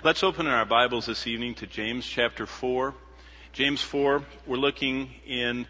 Let's open our Bibles this evening to James chapter 4. James 4, we're looking in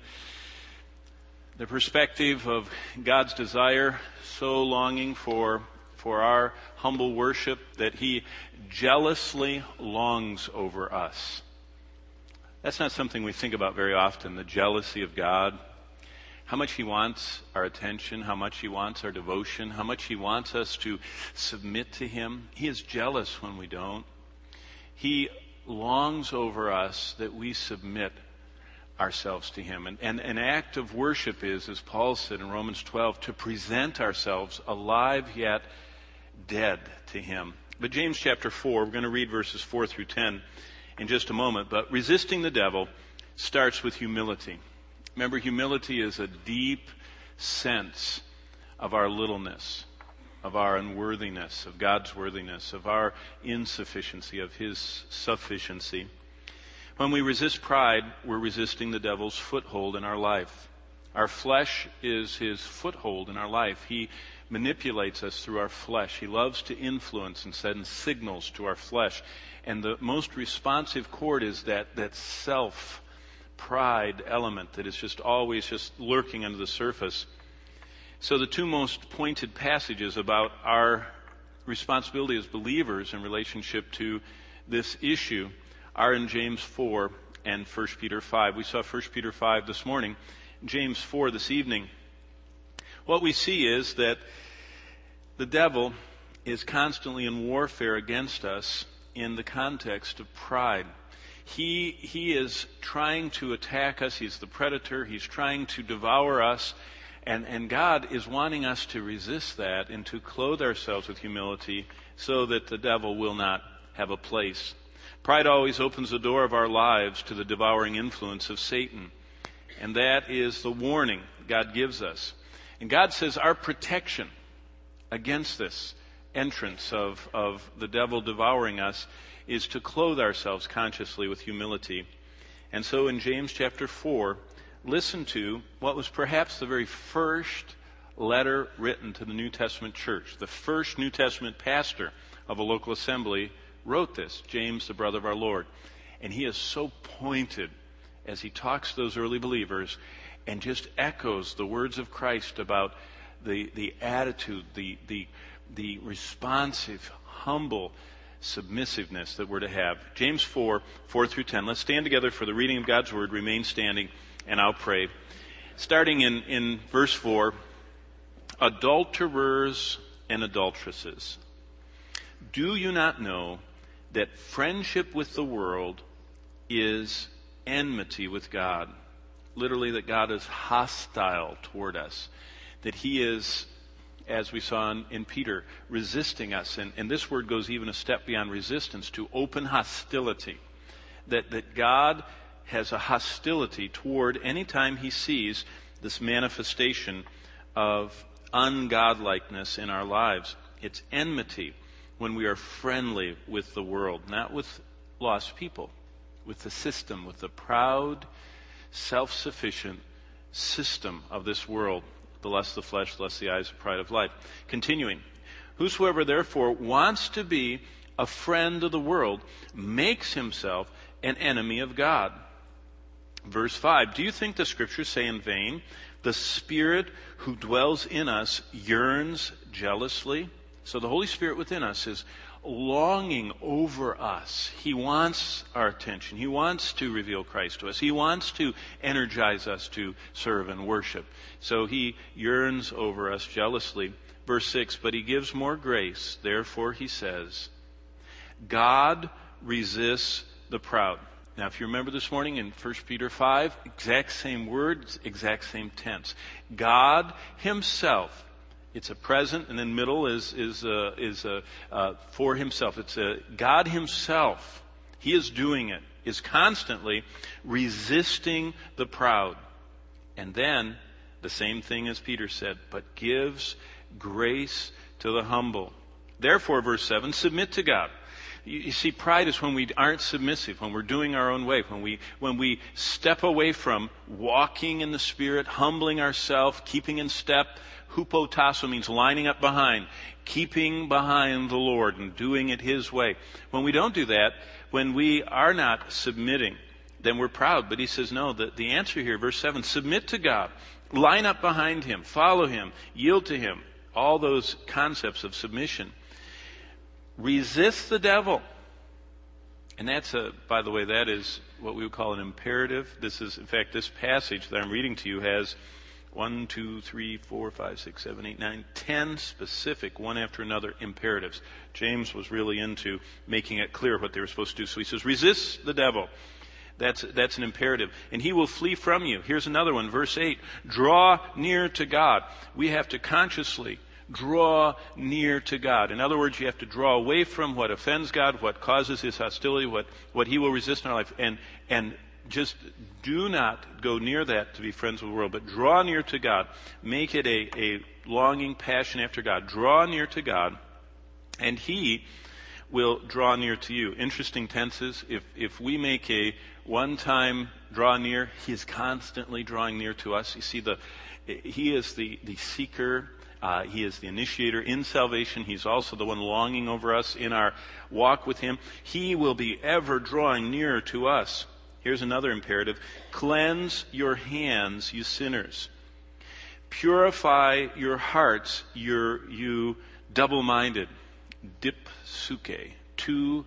the perspective of God's desire, so longing for our humble worship that He jealously longs over us. That's not something we think about very often, the jealousy of God. How much He wants our attention, how much He wants our devotion, how much He wants us to submit to Him. He is jealous when we don't. He longs over us that we submit ourselves to Him. And an act of worship is, as Paul said in Romans 12, to present ourselves alive yet dead to Him. But James chapter 4, we're going to read verses 4 through 10 in just a moment. But resisting the devil starts with humility. Remember, humility is a deep sense of our littleness, of our unworthiness, of God's worthiness, of our insufficiency, of His sufficiency. When we resist pride, we're resisting the devil's foothold in our life. Our flesh is his foothold in our life. He manipulates us through our flesh. He loves to influence and send signals to our flesh. And the most responsive chord is that self-pride element that is just always just lurking under the surface. So the two most pointed passages about our responsibility as believers in relationship to this issue are in James 4 and 1 Peter 5. We saw 1 Peter 5 this morning, James 4 this evening. What we see is that the devil is constantly in warfare against us in the context of pride. He is trying to attack us. He's the predator. He's trying to devour us. And God is wanting us to resist that and to clothe ourselves with humility so that the devil will not have a place. Pride always opens the door of our lives to the devouring influence of Satan. And that is the warning God gives us. And God says our protection against this entrance of the devil devouring us is to clothe ourselves consciously with humility. And so in James chapter 4, listen to what was perhaps the very first letter written to the New Testament church. The first New Testament pastor of a local assembly wrote this, James, the brother of our Lord. And he is so pointed as he talks to those early believers and just echoes the words of Christ about the attitude, the responsive, humble submissiveness that we're to have. James 4 through 10. Let's stand together for the reading of God's Word. Remain standing, and I'll pray. Starting in verse 4, adulterers and adulteresses, do you not know that friendship with the world is enmity with God? Literally, that God is hostile toward us. That He is, as we saw in Peter, resisting us. And this word goes even a step beyond resistance to open hostility. That God has a hostility toward any time He sees this manifestation of ungodlikeness in our lives. It's enmity when we are friendly with the world, not with lost people, with the system, with the proud, self-sufficient system of this world, the lust of the flesh, the lust of the eyes, the pride of life. Continuing, whosoever therefore wants to be a friend of the world makes himself an enemy of God. Verse 5, do you think the Scriptures say in vain, the Spirit who dwells in us yearns jealously? So the Holy Spirit within us is longing over us. He wants our attention. He wants to reveal Christ to us. He wants to energize us to serve and worship. So He yearns over us jealously. Verse 6, but He gives more grace. Therefore He says, God resists the proud. Now, if you remember this morning in 1 Peter 5, exact same words, exact same tense. God Himself, it's a present, and then middle is for Himself. It's God Himself. He is doing it, is constantly resisting the proud. And then, the same thing as Peter said, but gives grace to the humble. Therefore, verse 7, submit to God. You see, pride is when we aren't submissive, when we're doing our own way, when we step away from walking in the Spirit, humbling ourselves, keeping in step Hupotasso means lining up behind, keeping behind the Lord and doing it His way. When we don't do that, when we are not submitting, then we're proud. But he says, no, the answer here, verse 7, submit to God. Line up behind Him. Follow Him. Yield to Him. All those concepts of submission. Resist the devil. And that's, by the way, that is what we would call an imperative. This is, in fact, this passage that I'm reading to you has 1, 2, 3, 4, 5, 6, 7, 8, 9, 10 specific, one after another, imperatives. James was really into making it clear what they were supposed to do. So he says, resist the devil. That's an imperative. And he will flee from you. Here's another one, verse 8. Draw near to God. We have to consciously draw near to God. In other words, you have to draw away from what offends God, what causes His hostility, what He will resist in our life. And just do not go near that to be friends with the world, but draw near to God. Make it a longing passion after God. Draw near to God, and He will draw near to you. Interesting tenses. If we make a one-time draw near, He is constantly drawing near to us. You see, He is the seeker. He is the initiator in salvation. He's also the one longing over us in our walk with Him. He will be ever drawing nearer to us. Here's another imperative. Cleanse your hands, you sinners. Purify your hearts, you double-minded. Dipsuke. Two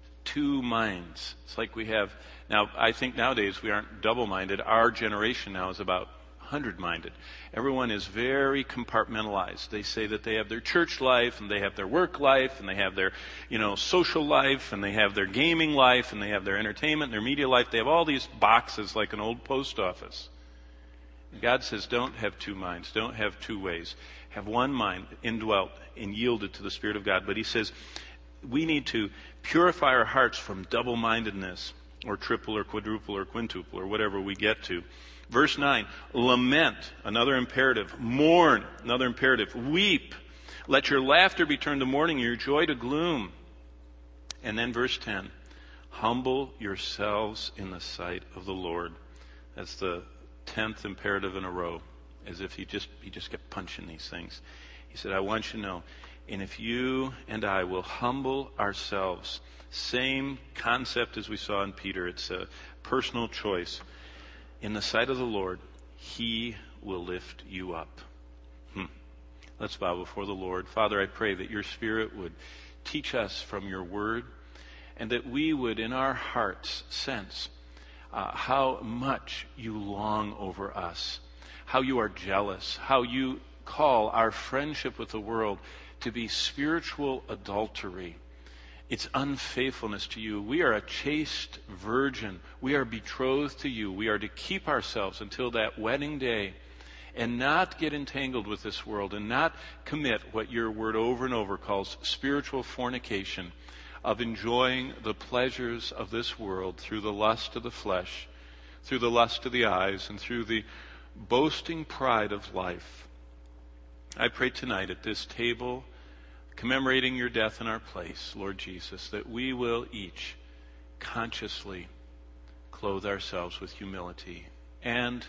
minds. It's like we have, now I think nowadays we aren't double-minded. Our generation now is about 100-minded. Everyone is very compartmentalized. They say that they have their church life, and they have their work life, and they have their, social life, and they have their gaming life, and they have their entertainment, their media life. They have all these boxes like an old post office. God says, don't have two minds. Don't have two ways. Have one mind indwelt and yielded to the Spirit of God. But He says, we need to purify our hearts from double-mindedness, or triple, or quadruple, or quintuple, or whatever we get to. Verse 9, lament, another imperative. Mourn, another imperative. Weep. Let your laughter be turned to mourning, your joy to gloom. And then verse 10, humble yourselves in the sight of the Lord. That's the 10th imperative in a row, as if he just kept punching these things. He said, I want you to know, and if you and I will humble ourselves, same concept as we saw in Peter, it's a personal choice. In the sight of the Lord, He will lift you up. Let's bow before the Lord. Father, I pray that your Spirit would teach us from your word, and that we would in our hearts sense how much you long over us, how you are jealous, how you call our friendship with the world to be spiritual adultery. It's unfaithfulness to you. We are a chaste virgin. We are betrothed to you. We are to keep ourselves until that wedding day and not get entangled with this world and not commit what your word over and over calls spiritual fornication, of enjoying the pleasures of this world through the lust of the flesh, through the lust of the eyes, and through the boasting pride of life. I pray tonight at this table, commemorating your death in our place, Lord Jesus, that we will each consciously clothe ourselves with humility and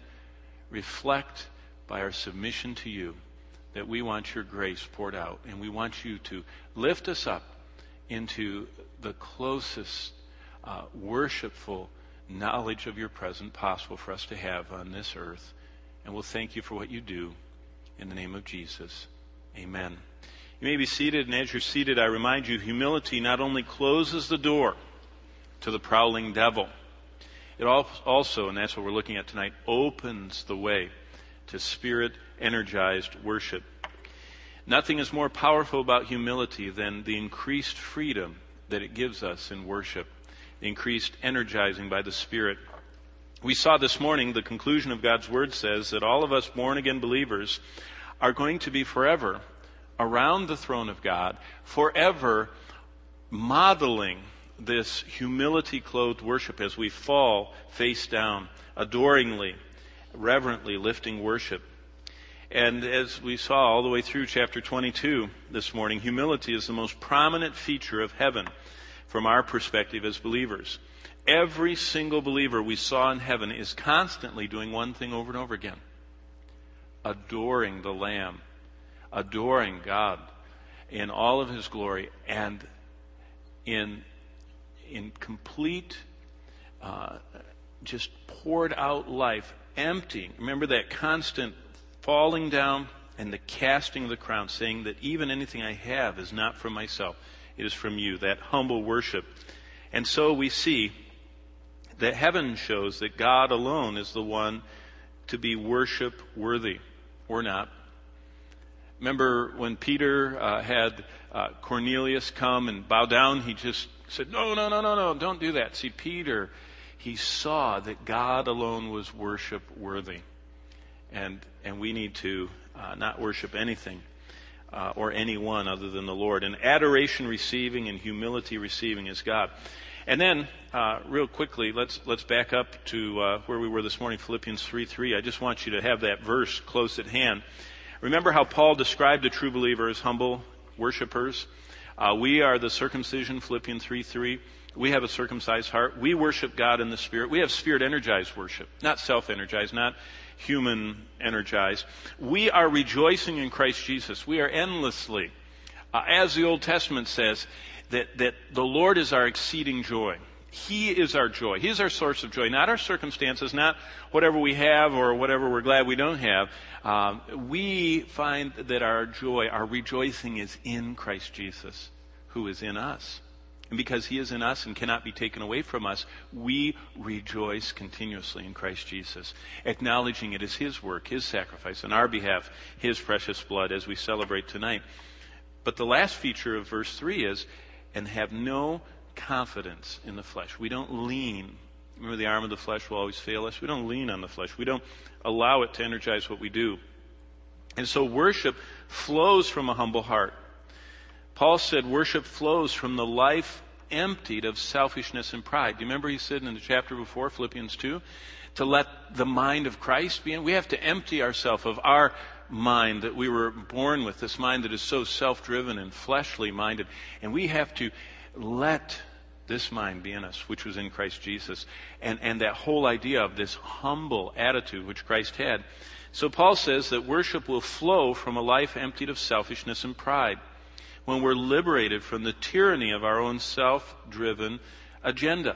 reflect by our submission to you that we want your grace poured out, and we want you to lift us up into the closest worshipful knowledge of your presence possible for us to have on this earth. And we'll thank you for what you do. In the name of Jesus, amen. You may be seated, and as you're seated, I remind you, humility not only closes the door to the prowling devil, it also, and that's what we're looking at tonight, opens the way to Spirit-energized worship. Nothing is more powerful about humility than the increased freedom that it gives us in worship, the increased energizing by the Spirit. We saw this morning, the conclusion of God's Word says that all of us born-again believers are going to be forever around the throne of God, forever modeling this humility-clothed worship as we fall face down, adoringly, reverently lifting worship. And as we saw all the way through chapter 22 this morning, humility is the most prominent feature of heaven from our perspective as believers. Every single believer we saw in heaven is constantly doing one thing over and over again: adoring the Lamb adoring God in all of His glory and in complete, just poured out life, emptying. Remember that constant falling down and the casting of the crown, saying that even anything I have is not from myself, it is from you, that humble worship. And so we see that heaven shows that God alone is the one to be worship worthy, or not. Remember when Peter had Cornelius come and bow down, he just said, no, don't do that. See, Peter, he saw that God alone was worship worthy. And we need to not worship anything or anyone other than the Lord. And adoration receiving and humility receiving is God. And then, real quickly, let's back up to where we were this morning, Philippians 3:3. I just want you to have that verse close at hand. Remember how Paul described a true believer as humble worshipers? We are the circumcision, Philippians 3:3. We have a circumcised heart. We worship God in the Spirit. We have Spirit-energized worship, not self-energized, not human-energized. We are rejoicing in Christ Jesus. We are endlessly, as the Old Testament says, that the Lord is our exceeding joy. He is our joy. He is our source of joy, not our circumstances, not whatever we have or whatever we're glad we don't have. We find that our joy, our rejoicing is in Christ Jesus, who is in us. And because He is in us and cannot be taken away from us, we rejoice continuously in Christ Jesus, acknowledging it as His work, His sacrifice on our behalf, His precious blood as we celebrate tonight. But the last feature of verse 3 is, and have no confidence in the flesh. We don't lean. Remember, the arm of the flesh will always fail us. We don't lean on the flesh. We don't allow it to energize what we do. And so worship flows from a humble heart. Paul said worship flows from the life emptied of selfishness and pride. Do you remember he said in the chapter before, Philippians 2, to let the mind of Christ be in? We have to empty ourselves of our mind that we were born with, this mind that is so self-driven and fleshly minded. And we have to let this mind be in us, which was in Christ Jesus. And that whole idea of this humble attitude which Christ had. So Paul says that worship will flow from a life emptied of selfishness and pride, when we're liberated from the tyranny of our own self-driven agenda.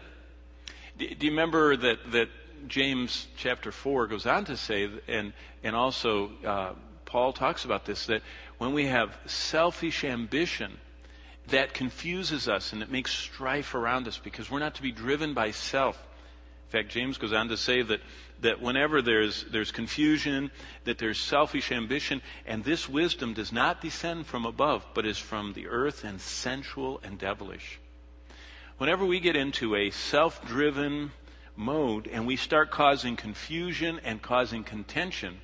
Do you remember that James chapter 4 goes on to say, and also Paul talks about this, that when we have selfish ambition, that confuses us and it makes strife around us because we're not to be driven by self. In fact, James goes on to say that whenever there's confusion, that there's selfish ambition, and this wisdom does not descend from above, but is from the earth and sensual and devilish. Whenever we get into a self-driven mode and we start causing confusion and causing contention,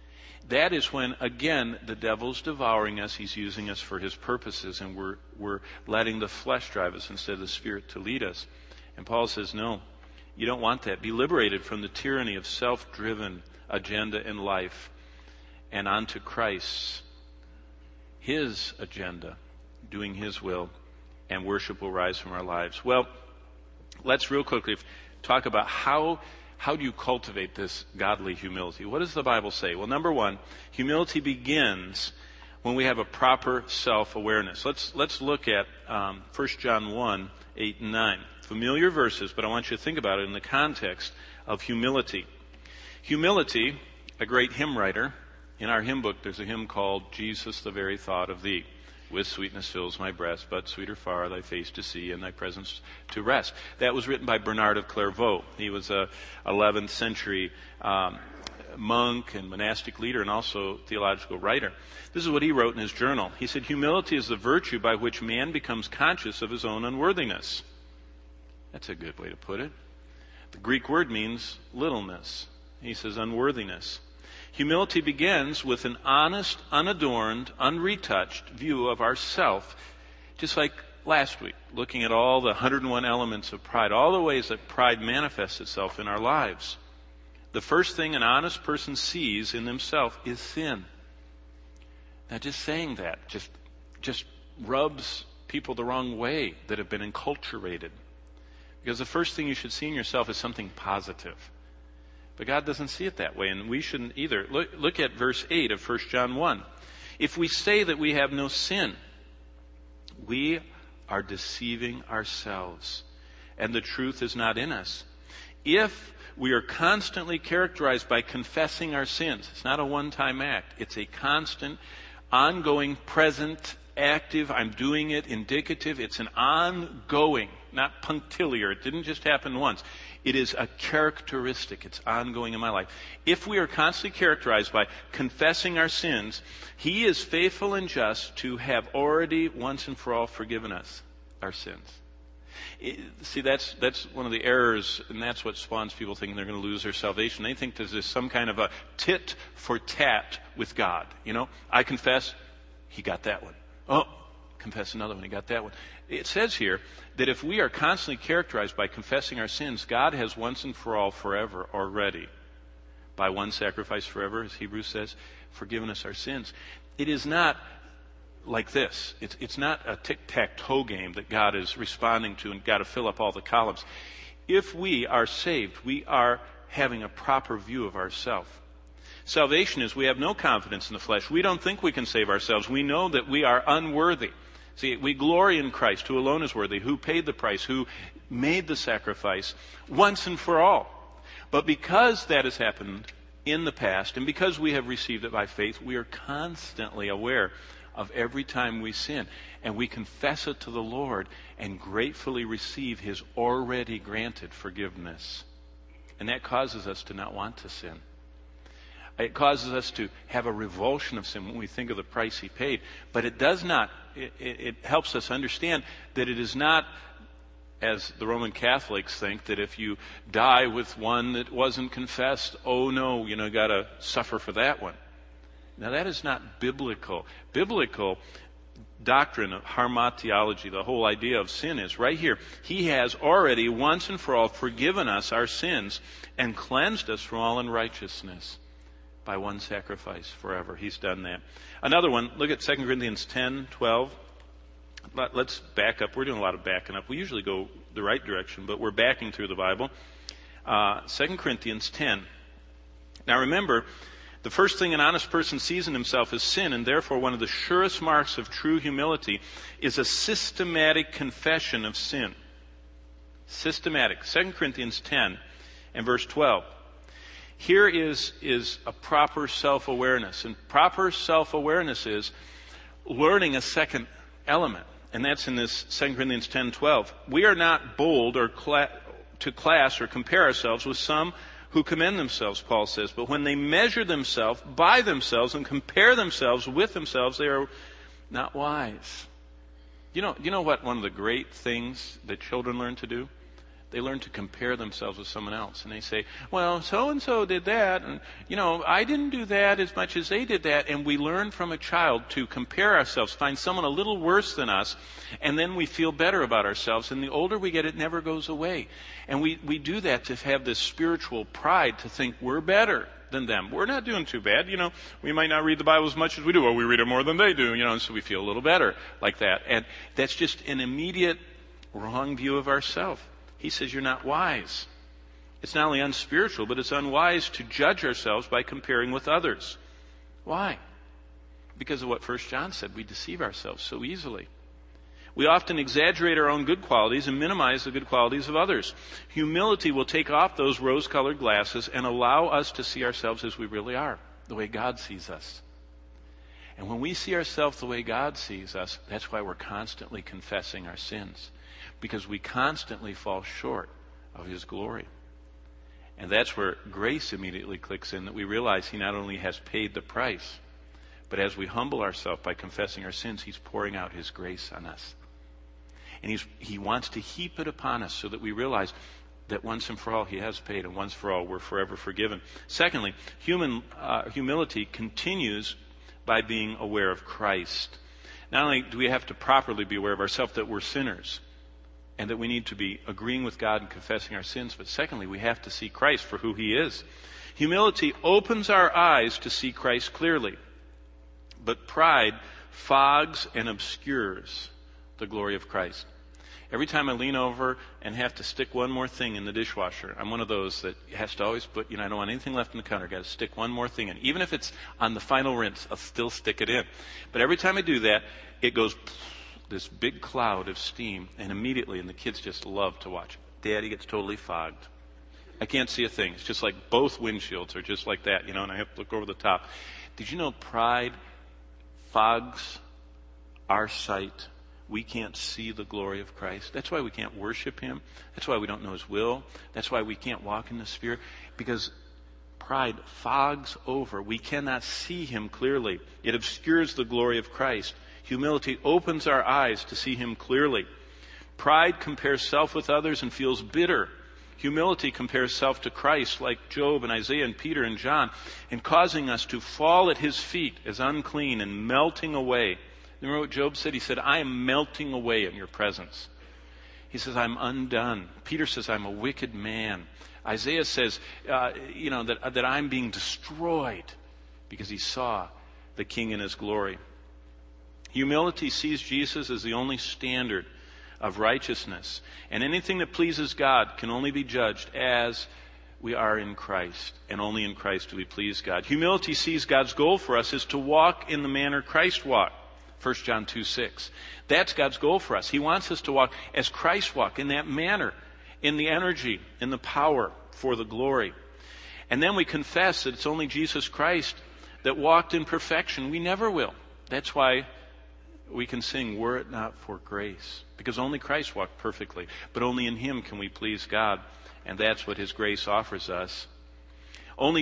that is when, again, the devil's devouring us. He's using us for his purposes, and we're letting the flesh drive us instead of the Spirit to lead us. And Paul says, no, you don't want that. Be liberated from the tyranny of self-driven agenda in life and onto Christ, His agenda, doing His will, and worship will rise from our lives. Well, let's real quickly talk about how do you cultivate this godly humility? What does the Bible say? Well, number one, humility begins when we have a proper self-awareness. Let's look at 1 John 1, 8 and 9. Familiar verses, but I want you to think about it in the context of humility. Humility, a great hymn writer, in our hymn book there's a hymn called Jesus, the Very Thought of Thee. With sweetness fills my breast, but sweeter far thy face to see and thy presence to rest. That was written by Bernard of Clairvaux. He was a 11th century monk and monastic leader and also theological writer. This is what he wrote in his journal. He said, humility is the virtue by which man becomes conscious of his own unworthiness. That's a good way to put it. The Greek word means littleness. He says unworthiness. Humility begins with an honest, unadorned, unretouched view of ourself, just like last week, looking at all the 101 elements of pride, all the ways that pride manifests itself in our lives. The first thing an honest person sees in themselves is sin. Now, just saying that just rubs people the wrong way that have been enculturated. Because the first thing you should see in yourself is something positive. But God doesn't see it that way, and we shouldn't either. Look at verse 8 of 1 John 1. If we say that we have no sin, we are deceiving ourselves, and the truth is not in us. If we are constantly characterized by confessing our sins, it's not a one-time act. It's a constant, ongoing, present, active, I'm doing it, indicative. It's an ongoing, not punctiliar. It didn't just happen once. It is a characteristic. It's ongoing in my life. If we are constantly characterized by confessing our sins, He is faithful and just to have already once and for all forgiven us our sins. See, that's one of the errors, and that's what spawns people thinking they're going to lose their salvation. They think there's some kind of a tit for tat with God. You know, I confess, He got that one. Oh, confess another one, He got that one. It says here that if we are constantly characterized by confessing our sins, God has once and for all, forever, already, by one sacrifice forever, as Hebrews says, forgiven us our sins. It is not like this. It's not a tic-tac-toe game that God is responding to and got to fill up all the columns. If we are saved, we are having a proper view of ourselves. Salvation is we have no confidence in the flesh. We don't think we can save ourselves. We know that we are unworthy. See, we glory in Christ, who alone is worthy, who paid the price, who made the sacrifice once and for all. But because that has happened in the past, and because we have received it by faith, we are constantly aware of every time we sin. And we confess it to the Lord and gratefully receive His already granted forgiveness. And that causes us to not want to sin. It causes us to have a revulsion of sin when we think of the price He paid. But it does not. It helps us understand that it is not, as the Roman Catholics think, that if you die with one that wasn't confessed, oh no, you got to suffer for that one. Now that is not biblical. Biblical doctrine of hamartiology, the whole idea of sin, is right here. He has already once and for all forgiven us our sins and cleansed us from all unrighteousness by one sacrifice forever. He's done that. Another one, look at 2 Corinthians 10:12. Let's back up. We're doing a lot of backing up. We usually go the right direction, but we're backing through the Bible. 2 Corinthians 10. Now remember, the first thing an honest person sees in himself is sin, and therefore one of the surest marks of true humility is a systematic confession of sin. Systematic. 2 Corinthians 10 and verse 12. Here is a proper self-awareness. And proper self-awareness is learning a second element. And that's in this 2 Corinthians 10:12. We are not bold or to class or compare ourselves with some who commend themselves, Paul says. But when they measure themselves by themselves and compare themselves with themselves, they are not wise. You know what one of the great things that children learn to do? They learn to compare themselves with someone else. And they say, well, so-and-so did that. And, I didn't do that as much as they did that. And we learn from a child to compare ourselves, find someone a little worse than us, and then we feel better about ourselves. And the older we get, it never goes away. And we do that to have this spiritual pride to think we're better than them. We're not doing too bad. We might not read the Bible as much as we do. Well, we read it more than they do, and so we feel a little better like that. And that's just an immediate wrong view of ourselves. He says you're not wise. It's not only unspiritual, but it's unwise to judge ourselves by comparing with others. Why? Because of what 1 John said. We deceive ourselves so easily. We often exaggerate our own good qualities and minimize the good qualities of others. Humility will take off those rose-colored glasses and allow us to see ourselves as we really are, the way God sees us. And when we see ourselves the way God sees us, that's why we're constantly confessing our sins. Because we constantly fall short of His glory. And that's where grace immediately clicks in, that we realize He not only has paid the price, but as we humble ourselves by confessing our sins, He's pouring out His grace on us. And He wants to heap it upon us so that we realize that once and for all He has paid, and once for all we're forever forgiven. Secondly, humility continues by being aware of Christ. Not only do we have to properly be aware of ourselves that we're sinners, and that we need to be agreeing with God and confessing our sins. But secondly, we have to see Christ for who He is. Humility opens our eyes to see Christ clearly. But pride fogs and obscures the glory of Christ. Every time I lean over and have to stick one more thing in the dishwasher, I'm one of those that has to always put, I don't want anything left in the counter. Got to stick one more thing in. Even if it's on the final rinse, I'll still stick it in. But every time I do that, it goes this big cloud of steam, and immediately, and the kids just love to watch. Daddy gets totally fogged. I can't see a thing. It's just like both windshields are just like that, and I have to look over the top. Did you know pride fogs our sight? We can't see the glory of Christ. That's why we can't worship Him. That's why we don't know His will. That's why we can't walk in the Spirit. Because pride fogs over. We cannot see Him clearly. It obscures the glory of Christ. Humility opens our eyes to see Him clearly. Pride compares self with others and feels bitter. Humility compares self to Christ, like Job and Isaiah and Peter and John, and causing us to fall at His feet as unclean and melting away. Remember what Job said? He said, I am melting away in your presence. He says, I'm undone. Peter says, I'm a wicked man. Isaiah says, that I'm being destroyed because he saw the King in His glory. Humility sees Jesus as the only standard of righteousness. And anything that pleases God can only be judged as we are in Christ. And only in Christ do we please God. Humility sees God's goal for us is to walk in the manner Christ walked. 1 John 2:6. That's God's goal for us. He wants us to walk as Christ walked, in that manner, in the energy, in the power, for the glory. And then we confess that it's only Jesus Christ that walked in perfection. We never will. That's why we can sing, were it not for grace. Because only Christ walked perfectly. But only in Him can we please God. And that's what His grace offers us. Only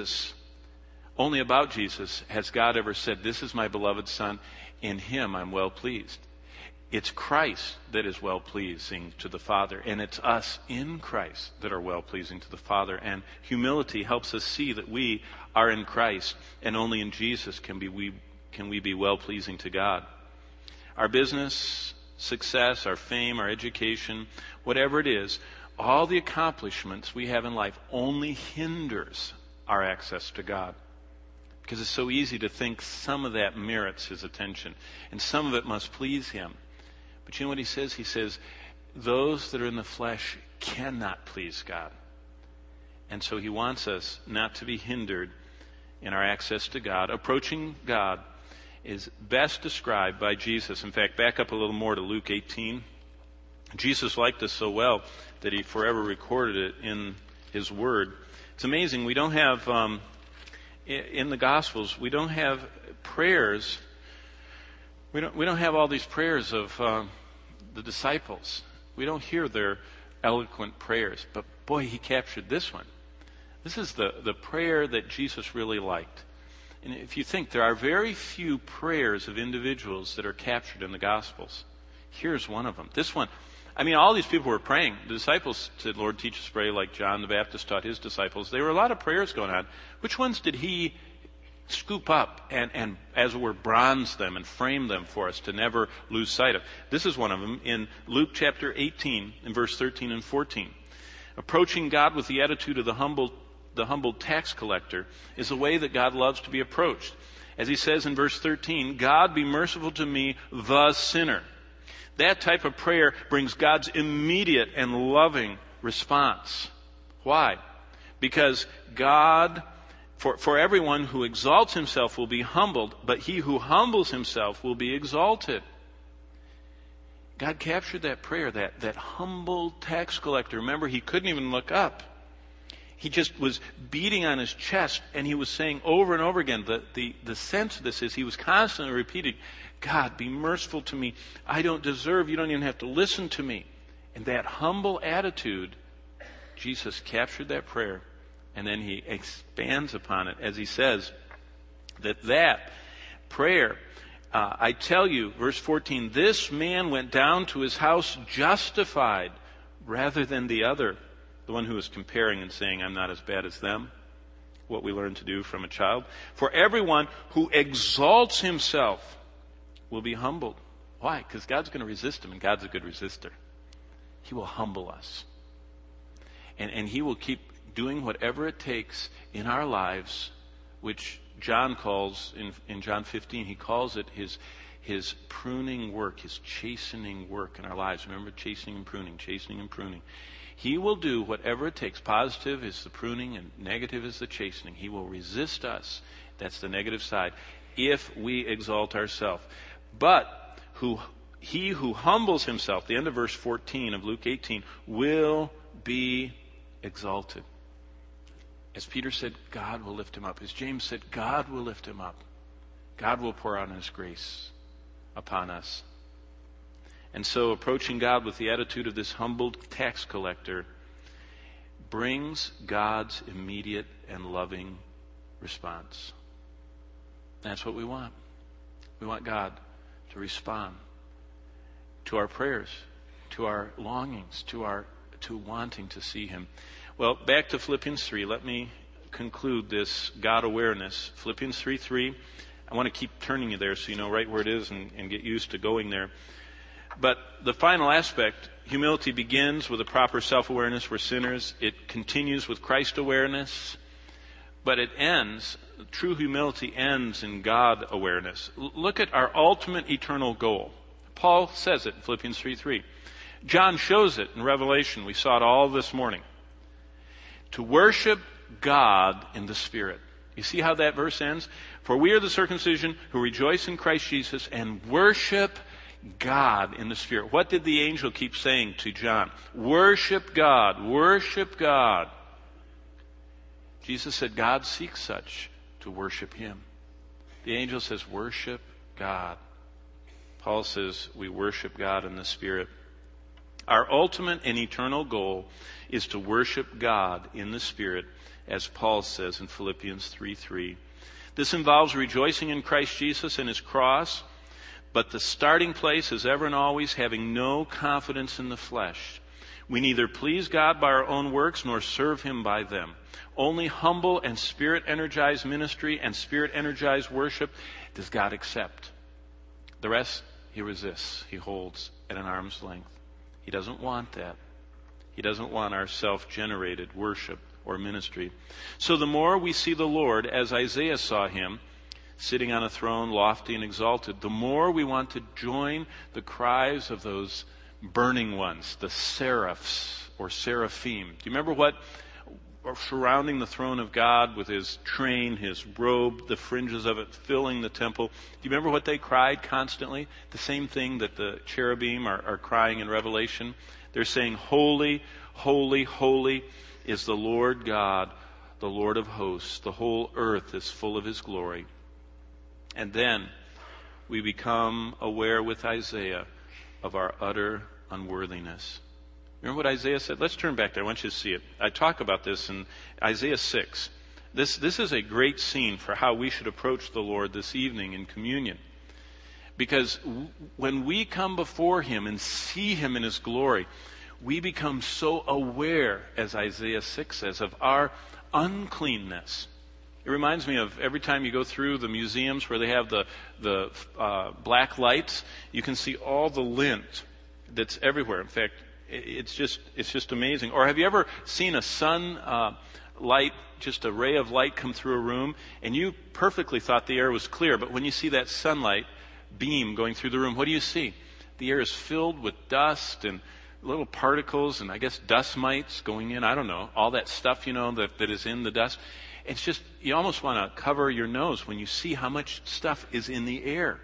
about Jesus has God ever said, this is my beloved Son. In Him I'm well pleased. It's Christ that is well pleasing to the Father. And it's us in Christ that are well pleasing to the Father. And humility helps us see that we are in Christ. And only in Jesus can we be well pleasing to God. Our business, success, our fame, our education, whatever it is, all the accomplishments we have in life only hinders our access to God. Because it's so easy to think some of that merits His attention. And some of it must please Him. But you know what He says? He says, those that are in the flesh cannot please God. And so He wants us not to be hindered in our access to God. Approaching God is best described by Jesus. In fact, back up a little more to Luke 18. Jesus liked us so well that He forever recorded it in His Word. It's amazing. We don't have... in the Gospels, we don't have prayers. We don't have all these prayers of the disciples. We don't hear their eloquent prayers. But boy, He captured this one. This is the prayer that Jesus really liked. And if you think, there are very few prayers of individuals that are captured in the Gospels. Here's one of them. This one. All these people were praying. The disciples said, Lord, teach us to pray like John the Baptist taught his disciples. There were a lot of prayers going on. Which ones did He scoop up and as it were, bronze them and frame them for us to never lose sight of? This is one of them in Luke chapter 18 in verse 13 and 14. Approaching God with the attitude of the humble tax collector is the way that God loves to be approached. As He says in verse 13, God be merciful to me, the sinner. That type of prayer brings God's immediate and loving response. Why? Because God, for everyone who exalts himself will be humbled, but he who humbles himself will be exalted. God captured that prayer, that humble tax collector. Remember, he couldn't even look up. He just was beating on his chest, and he was saying over and over again, the sense of this is he was constantly repeating, God, be merciful to me. I don't deserve. You don't even have to listen to me. And that humble attitude, Jesus captured that prayer, and then He expands upon it as He says that prayer, I tell you, verse 14, this man went down to his house justified rather than the other, the one who was comparing and saying, I'm not as bad as them, what we learn to do from a child. For everyone who exalts himself will be humbled. Why? Because God's going to resist him, and God's a good resistor. He will humble us. And He will keep doing whatever it takes in our lives, which John calls, in John 15, he calls it His pruning work, His chastening work in our lives. Remember, chastening and pruning, chastening and pruning. He will do whatever it takes. Positive is the pruning and negative is the chastening. He will resist us. That's the negative side. If we exalt ourselves. But he who humbles himself, the end of verse 14 of Luke 18, will be exalted. As Peter said, God will lift him up. As James said, God will lift him up. God will pour out His grace upon us. And so approaching God with the attitude of this humbled tax collector brings God's immediate and loving response. That's what we want. We want God to respond to our prayers, to our longings, to wanting to see Him. Well, back to Philippians 3. Let me conclude this God awareness. Philippians 3:3. I want to keep turning you there so you know right where it is and get used to going there. But the final aspect, humility begins with a proper self-awareness. We're sinners. It continues with Christ awareness. But it ends, true humility ends in God awareness. Look at our ultimate eternal goal. Paul says it in Philippians 3:3. John shows it in Revelation. We saw it all this morning. To worship God in the Spirit. You see how that verse ends? For we are the circumcision who rejoice in Christ Jesus and worship God in the Spirit. What did the angel keep saying to John? Worship God, worship God. Jesus said God seeks such to worship Him. The angel says worship God. Paul says we worship God in the Spirit. Our ultimate and eternal goal is to worship God in the Spirit, as Paul says in Philippians 3:3. This involves rejoicing in Christ Jesus and His cross, but the starting place is ever and always having no confidence in the flesh. We neither please God by our own works nor serve Him by them. Only humble and Spirit-energized ministry and Spirit-energized worship does God accept. The rest He resists. He holds at an arm's length. He doesn't want that. He doesn't want our self-generated worship or ministry. So the more we see the Lord as Isaiah saw Him, sitting on a throne, lofty and exalted, the more we want to join the cries of those burning ones, the seraphs or seraphim. Do you remember what surrounding the throne of God with His train, His robe, the fringes of it filling the temple? Do you remember what they cried constantly? The same thing that the cherubim are crying in Revelation. They're saying, holy, holy, holy is the Lord God, the Lord of hosts. The whole earth is full of His glory. And then we become aware with Isaiah of our utter unworthiness. Remember what Isaiah said? Let's turn back there. I want you to see it. I talk about this in Isaiah 6. This is a great scene for how we should approach the Lord this evening in communion. Because when we come before Him and see Him in His glory, we become so aware, as Isaiah 6 says, of our uncleanness. It reminds me of every time you go through the museums where they have the black lights, you can see all the lint that's everywhere. In fact, it's just amazing. Or have you ever seen a sun light, just a ray of light come through a room, and you perfectly thought the air was clear, but when you see that sunlight beam going through the room, what do you see? The air is filled with dust and little particles and I guess dust mites going in. I don't know. All that stuff, that is in the dust. It's just, you almost want to cover your nose when you see how much stuff is in the air.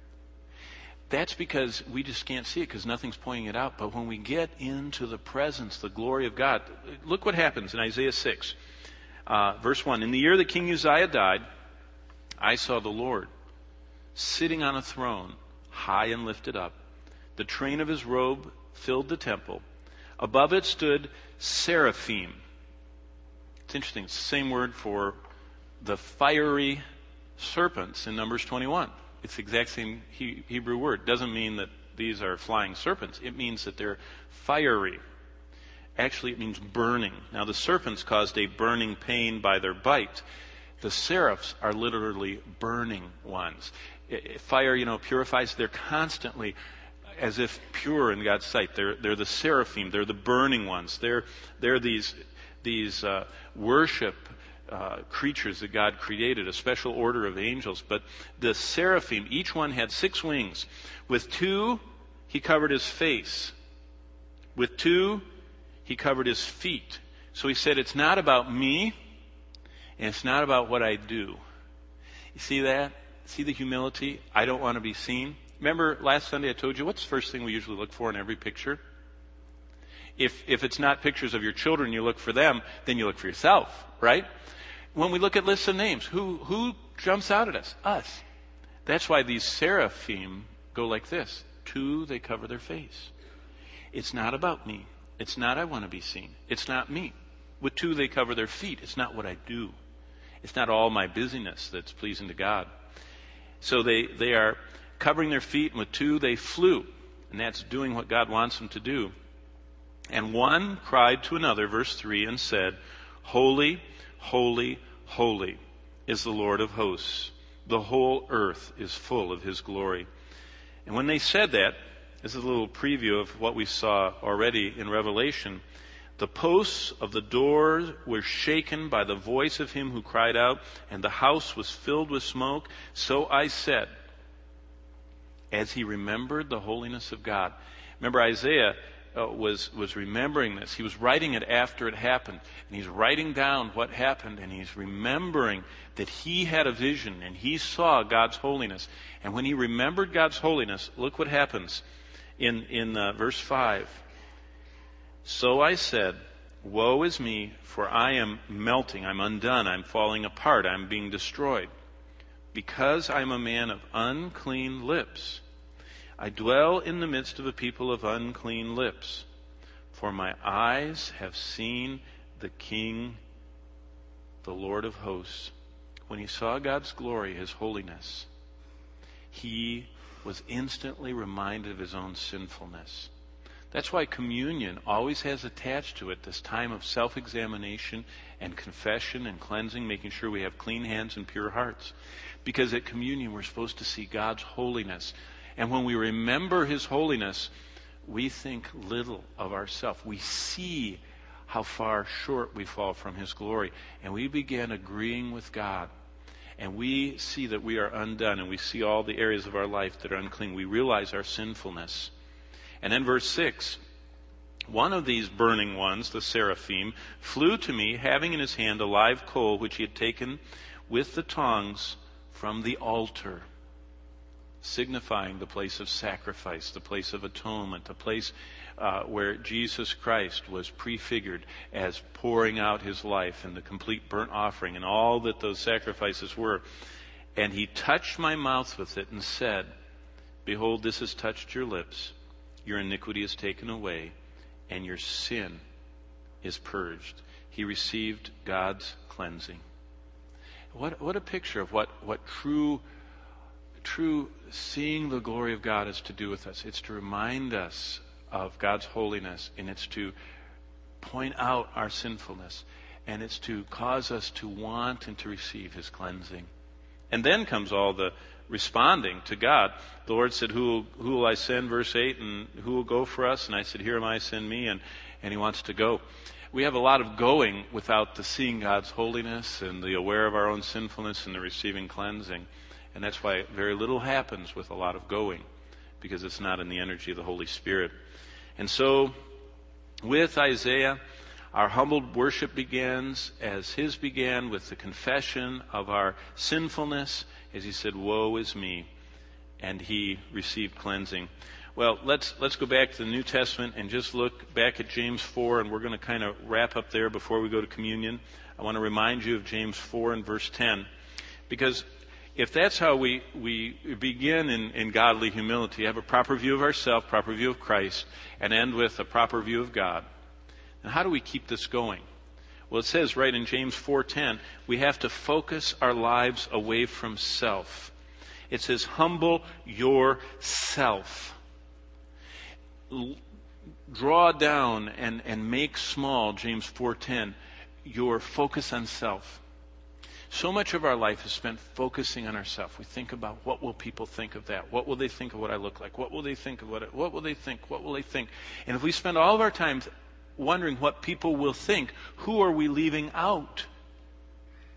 That's because we just can't see it because nothing's pointing it out. But when we get into the presence, the glory of God, look what happens in Isaiah 6. Verse 1. In the year that King Uzziah died, I saw the Lord sitting on a throne, high and lifted up. The train of His robe filled the temple. Above it stood seraphim. It's interesting. It's the same word for the fiery serpents in Numbers 21. It's the exact same Hebrew word. It doesn't mean that these are flying serpents. It means that they're fiery. Actually, it means burning. Now, the serpents caused a burning pain by their bite. The seraphs are literally burning ones. Fire, purifies. They're constantly as if pure in God's sight. They're the seraphim. They're the burning ones. They're these worship creatures that God created, a special order of angels. But the seraphim, each one had 6 wings. With 2, he covered his face. With 2, he covered his feet. So he said, it's not about me, and it's not about what I do. You see that? See the humility? I don't want to be seen. Remember last Sunday I told you, what's the first thing we usually look for in every picture? If it's not pictures of your children, you look for them, then you look for yourself, right? When we look at lists of names, who jumps out at us? Us. That's why these seraphim go like this. 2, they cover their face. It's not about me. It's not I want to be seen. It's not me. With 2, they cover their feet. It's not what I do. It's not all my busyness that's pleasing to God. So they are covering their feet, and with 2, they flew. And that's doing what God wants them to do. And one cried to another, verse 3, and said, Holy, holy, holy is the Lord of hosts. The whole earth is full of his glory. And when they said that, this is a little preview of what we saw already in Revelation, the posts of the doors were shaken by the voice of him who cried out, and the house was filled with smoke. So I said, as he remembered the holiness of God. Remember, Isaiah was remembering this. He was writing it after it happened. And he's writing down what happened, and he's remembering that he had a vision, and he saw God's holiness. And when he remembered God's holiness, look what happens in verse 5. So I said, Woe is me, for I am melting, I'm undone, I'm falling apart, I'm being destroyed. Because I'm a man of unclean lips. I dwell in the midst of a people of unclean lips. For my eyes have seen the King, the Lord of hosts. When he saw God's glory, his holiness, he was instantly reminded of his own sinfulness. That's why communion always has attached to it this time of self-examination and confession and cleansing, making sure we have clean hands and pure hearts. Because at communion we're supposed to see God's holiness. And when we remember his holiness, we think little of ourselves. We see how far short we fall from his glory. And we begin agreeing with God. And we see that we are undone, and we see all the areas of our life that are unclean. We realize our sinfulness. And then verse 6, one of these burning ones, the seraphim, flew to me, having in his hand a live coal which he had taken with the tongs from the altar, signifying the place of sacrifice, the place of atonement, the place where Jesus Christ was prefigured as pouring out his life and the complete burnt offering and all that those sacrifices were. And he touched my mouth with it and said, Behold, this has touched your lips. Your iniquity is taken away, and your sin is purged. He received God's cleansing. What a picture of what true seeing the glory of God is to do with us. It's to remind us of God's holiness, and it's to point out our sinfulness, and it's to cause us to want and to receive his cleansing. And then comes all the responding to God. The Lord said, who will I send? Verse 8, and who will go for us? And I said, Here am I, send me. And he wants to go. We have a lot of going without the seeing God's holiness and the aware of our own sinfulness and the receiving cleansing. And that's why very little happens with a lot of going, because it's not in the energy of the Holy Spirit. And so, with Isaiah, our humbled worship begins as his began, with the confession of our sinfulness, as he said, Woe is me, and he received cleansing. Well, let's go back to the New Testament and just look back at James 4, and we're going to kind of wrap up there before we go to communion. I want to remind you of James 4 and verse 10, because if that's how we begin in godly humility, have a proper view of ourselves, proper view of Christ, and end with a proper view of God, then how do we keep this going? Well, it says right in James 4:10, we have to focus our lives away from self. It says, humble yourself. Draw down and make small, James 4:10, your focus on self. So much of our life is spent focusing on ourselves. We think about, what will people think of that? What will they think of what I look like? What will they think of what will they think? What will they think? And if we spend all of our time wondering what people will think, who are we leaving out?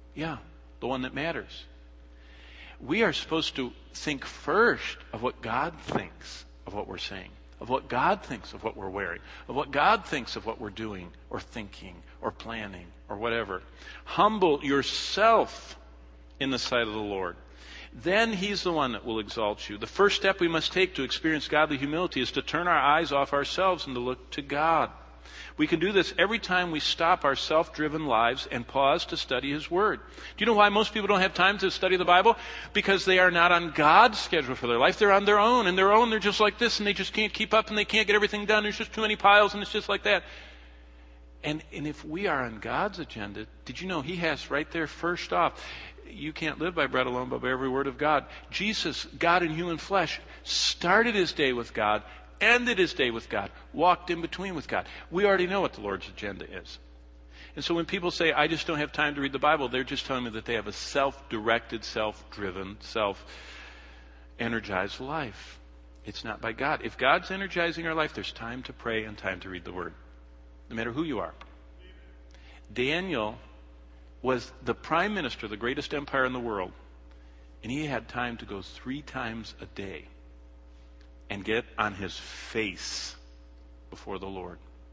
Yeah, the one that matters. We are supposed to think first of what God thinks of what we're saying, of what God thinks of what we're wearing, of what God thinks of what we're doing or thinking or planning or whatever. Humble yourself in the sight of the Lord. Then He's the one that will exalt you. The first step we must take to experience godly humility is to turn our eyes off ourselves and to look to God. We can do this every time we stop our self-driven lives and pause to study His Word. Do you know why most people don't have time to study the Bible? Because they are not on God's schedule for their life. They're on their own. And their own, they're just like this, and they just can't keep up, and they can't get everything done. There's just too many piles, and it's just like that. And if we are on God's agenda, did you know He has right there first off, you can't live by bread alone, but by every word of God. Jesus, God in human flesh, started His day with God, ended His day with God, walked in between with God. We already know what the Lord's agenda is. And so when people say, I just don't have time to read the Bible, they're just telling me that they have a self-directed, self-driven, self-energized life. It's not by God. If God's energizing our life, there's time to pray and time to read the Word, no matter who you are. Daniel was the prime minister of the greatest empire in the world, and he had time to go 3 times a day and get on his face before the Lord.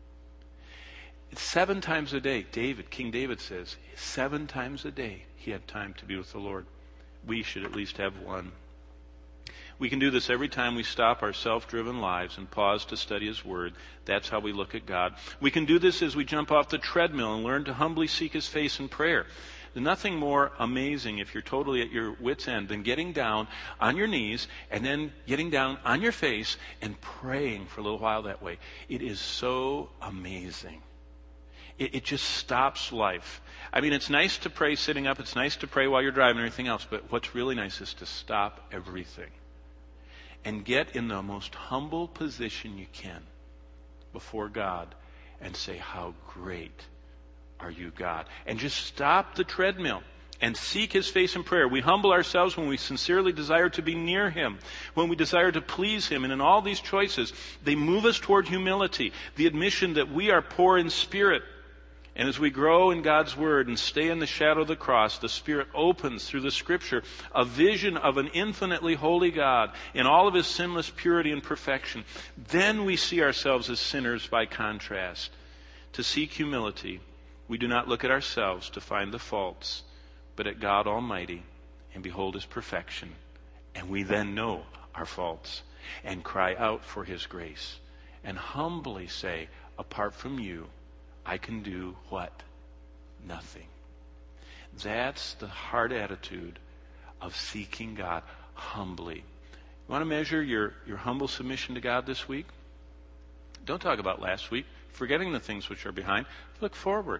7 times a day, King David says, 7 times a day he had time to be with the Lord. We should at least have 1. We can do this every time we stop our self-driven lives and pause to study His Word. That's how we look at God. We can do this as we jump off the treadmill and learn to humbly seek His face in prayer. There's nothing more amazing if you're totally at your wit's end than getting down on your knees and then getting down on your face and praying for a little while that way. It is so amazing. It just stops life. I mean, it's nice to pray sitting up. It's nice to pray while you're driving and everything else. But what's really nice is to stop everything and get in the most humble position you can before God and say, how great are you, God? And just stop the treadmill and seek His face in prayer. We humble ourselves when we sincerely desire to be near Him, when we desire to please Him. And in all these choices, they move us toward humility, the admission that we are poor in spirit. And as we grow in God's Word and stay in the shadow of the cross, the Spirit opens through the Scripture a vision of an infinitely holy God in all of His sinless purity and perfection. Then we see ourselves as sinners by contrast. To seek humility, we do not look at ourselves to find the faults, but at God Almighty and behold His perfection. And we then know our faults and cry out for His grace and humbly say, apart from You, I can do what? Nothing. That's the heart attitude of seeking God humbly. You want to measure your humble submission to God this week? Don't talk about last week, forgetting the things which are behind. Look forward.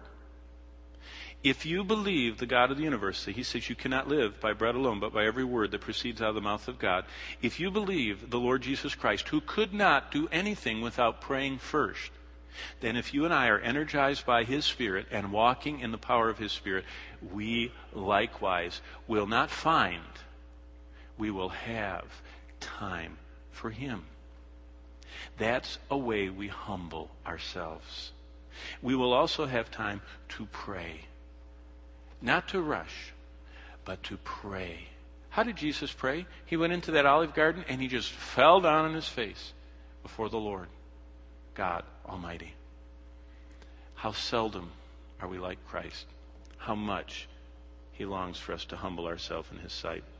If you believe the God of the universe, He says you cannot live by bread alone, but by every word that proceeds out of the mouth of God. If you believe the Lord Jesus Christ, who could not do anything without praying first, then if you and I are energized by His Spirit and walking in the power of His Spirit, we likewise will not find, we will have time for Him. That's a way we humble ourselves. We will also have time to pray. Not to rush, but to pray. How did Jesus pray? He went into that olive garden and He just fell down on His face before the Lord, God Almighty. How seldom are we like Christ? How much He longs for us to humble ourselves in His sight.